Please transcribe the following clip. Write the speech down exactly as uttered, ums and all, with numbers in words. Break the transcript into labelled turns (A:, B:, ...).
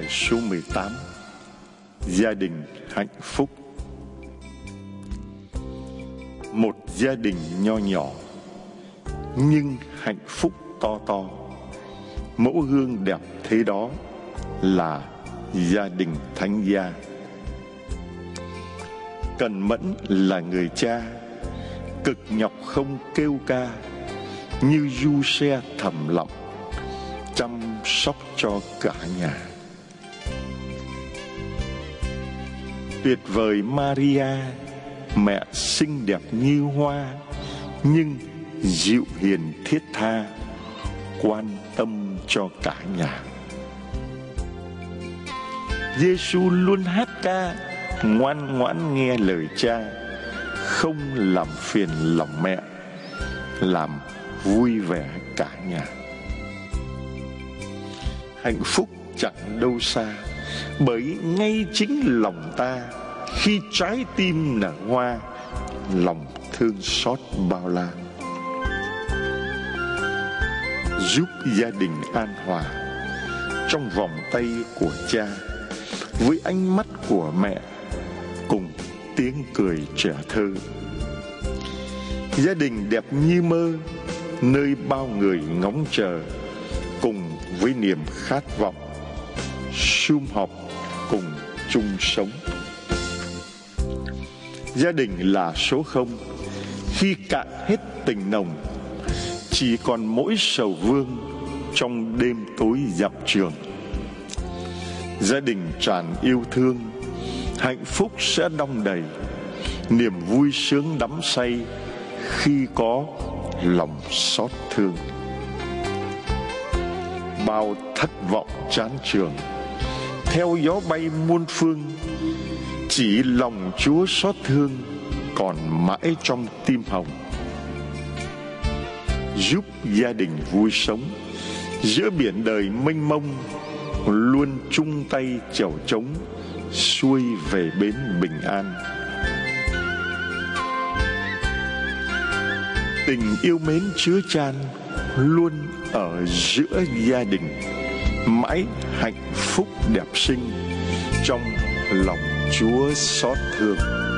A: số mười tám. Gia đình hạnh phúc. Một gia đình nho nhỏ nhưng hạnh phúc to to. Mẫu gương đẹp thế đó là gia đình Thánh Gia. Cần Mẫn là người cha, cực nhọc không kêu ca, như du xe thầm lặng chăm sóc cho cả nhà. Tuyệt vời Maria, mẹ xinh đẹp như hoa, nhưng dịu hiền thiết tha, quan tâm cho cả nhà. Giêsu luôn hát ca, ngoan ngoãn nghe lời cha, không làm phiền lòng mẹ, làm vui vẻ cả nhà. Hạnh phúc chẳng đâu xa, bởi ngay chính lòng ta, khi trái tim nở hoa, lòng thương xót bao la. Giúp gia đình an hòa trong vòng tay của cha, với ánh mắt của mẹ, cùng tiếng cười trẻ thơ. Gia đình đẹp như mơ, nơi bao người ngóng chờ, cùng với niềm khát vọng, sum họp cùng chung sống. Gia đình là số không, khi cạn hết tình nồng, chỉ còn mỗi sầu vương trong đêm tối dặm trường. Gia đình tràn yêu thương, hạnh phúc sẽ đong đầy, niềm vui sướng đắm say khi có lòng xót thương. Bao thất vọng chán chường, theo gió bay muôn phương, chỉ lòng Chúa xót thương còn mãi trong tim hồng. Giúp gia đình vui sống giữa biển đời mênh mông, luôn chung tay chèo trống xuôi về bến bình an. Tình yêu mến chứa chan luôn ở giữa gia đình, mãi hạnh phúc đẹp sinh trong lòng Chúa xót thương.